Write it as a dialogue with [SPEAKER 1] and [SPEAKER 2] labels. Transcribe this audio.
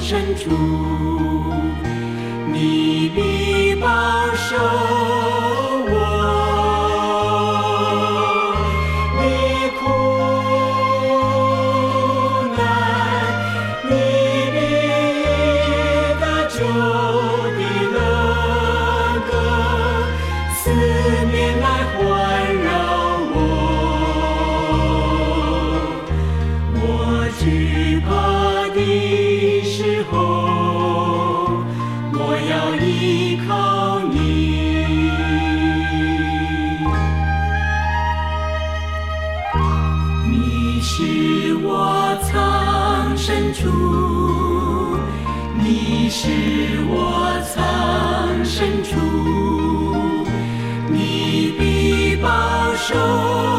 [SPEAKER 1] 深处，你必保守我，你苦难，你必得救的乐歌，四面来环绕我，我惧怕的时候，我要依靠你。你是我藏身处，你是我藏身处，你必保守